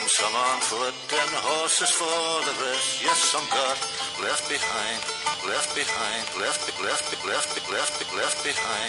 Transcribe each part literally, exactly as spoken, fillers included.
Some on foot and horses for the rest. Yes, some got left behind, left behind, left, left, left, left, left behind.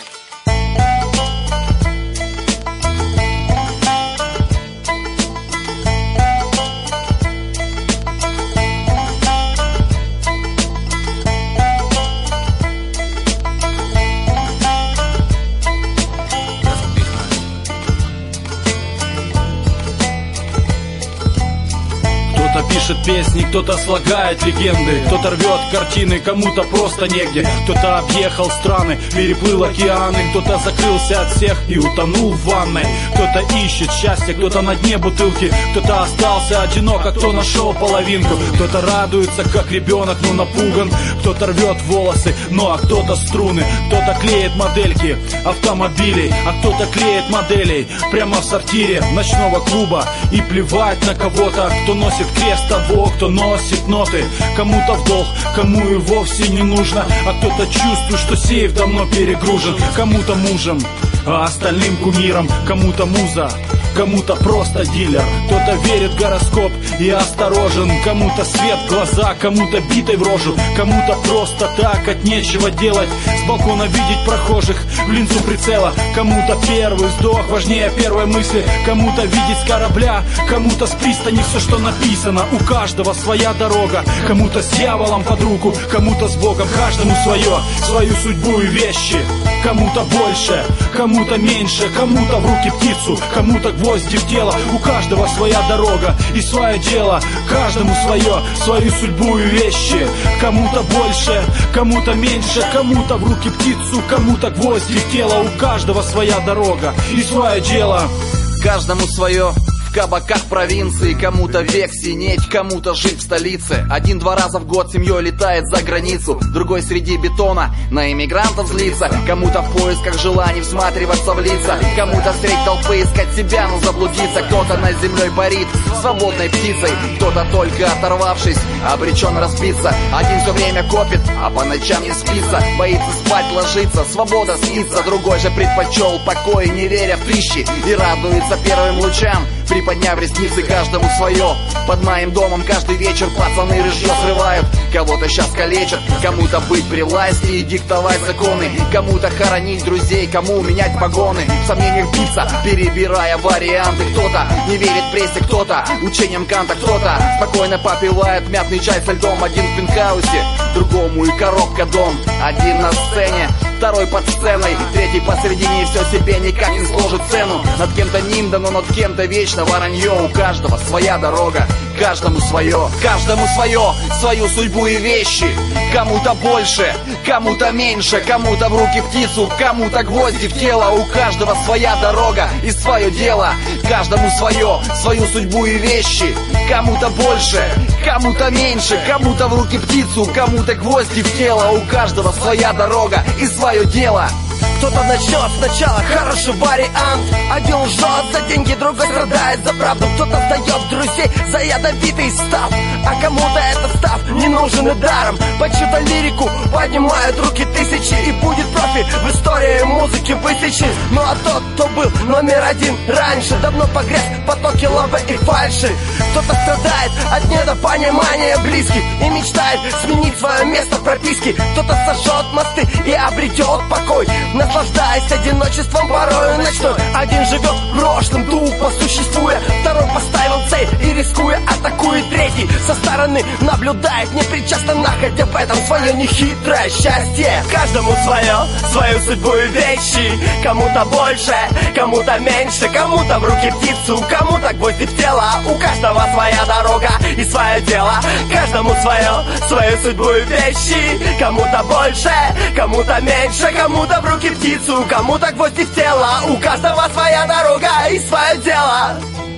Кто-то пишет песни, кто-то слагает легенды, кто-то рвет картины, кому-то просто негде. Кто-то объехал страны, переплыл океаны, кто-то закрылся от всех и утонул в ванной. Кто-то ищет счастье, кто-то на дне бутылки, кто-то остался одинок, а кто нашел половинку. Кто-то радуется, как ребенок, но напуган. Кто-то рвет волосы, ну а кто-то струны. Кто-то клеит модельки автомобилей, а кто-то клеит моделей прямо в сортире ночного клуба. И плевать на кого-то, кто носит крест того, кто носит ноты. Кому-то в долг, кому и вовсе не нужно, а кто-то чувствует, что сейф давно перегружен. Кому-то мужем, а остальным кумиром. Кому-то муза, кому-то просто дилер. Кто-то верит в гороскоп и осторожен. Кому-то свет в глаза, кому-то битой в рожу. Кому-то просто так от нечего делать, с балкона видеть прохожих в линзу прицела. Кому-то первый вздох важнее первой мысли. Кому-то видеть с корабля, кому-то с пристани все, что написано. У каждого своя дорога. Кому-то с дьяволом под руку, кому-то с Богом. Каждому свое, свою судьбу и вещи. Кому-то больше, кому-то меньше. Кому-то в руки птицу, кому-то гвозди в тело. У каждого своя дорога и свое дело. Каждому свое, свою судьбу и вещи. Кому-то больше, кому-то меньше. Кому-то в руки птицу, кому-то гвозди в тело. У каждого своя дорога и свое дело. Каждому свое. В кабаках провинции, кому-то век синеть, кому-то жить в столице. Один-два раза в год семьей летает за границу, другой среди бетона на иммигрантов злится. Кому-то в поисках желаний всматриваться в лица, кому-то средь толпы искать себя, но заблудиться. Кто-то над землей парит свободной птицей, кто-то только оторвавшись обречен разбиться. Один все время копит, а по ночам не спится, боится спать ложиться, свобода снится. Другой же предпочел покой, не веря в тысячи, и радуется первым лучам, приподняв ресницы. Каждому свое. Под моим домом каждый вечер пацаны рыжье срывают. Кого-то сейчас калечат, кому-то быть при власти и диктовать законы, кому-то хоронить друзей, кому менять погоны. В сомнениях биться, перебирая варианты. Кто-то не верит прессе, кто-то учением Канта, кто-то спокойно попивает мятный чай со льдом. Один в пентхаусе, другому и коробка дом. Один на сцене, второй под сценой, третий посередине, и все себе никак не сложит цену. Над кем-то нимда, но над кем-то вечно воронье. У каждого своя дорога, каждому свое. Каждому свое, свою судьбу и вещи. Кому-то больше, кому-то меньше. Кому-то в руки птицу, кому-то гвозди в тело. У каждого своя дорога и свое дело. Каждому свое, свою судьбу и вещи. Кому-то больше, кому-то меньше. Кому-то в руки птицу, кому-то гвозди в тело. У каждого своя дорога и свое дело. Кто-то начнет сначала хороший вариант. Один лжет за деньги, другой страдает за правду. Кто-то сдает друзей за ядовитый став, а кому-то этот став не нужен и даром. Под чью-то лирику поднимают руки тысячи, и будет профи в истории музыки высечен. Ну а тот, кто был номер один раньше, давно погряз в потоке лавы и фальши. Кто-то страдает от недопонимания близких и мечтает сменить свое место в прописке. Кто-то сожжет мосты и обретет покой, наслаждаясь одиночеством порою ночной. Один живет прошлым, тупо существуя, второй поставил цель и рискуя атакует. Третий со стороны наблюдает, непричастно находя в этом свое нехитрое счастье. Каждому свое, свою судьбу и вещи. Кому-то больше, кому-то меньше. Кому-то в руки птицу, кому-то гвозди в тело. У каждого своя дорога и свое дело. Каждому свое, свою судьбу и вещи. Кому-то больше, кому-то меньше. Кому-то в руки птицу, кому-то гвозди в тело. У каждого своя дорога и свое дело.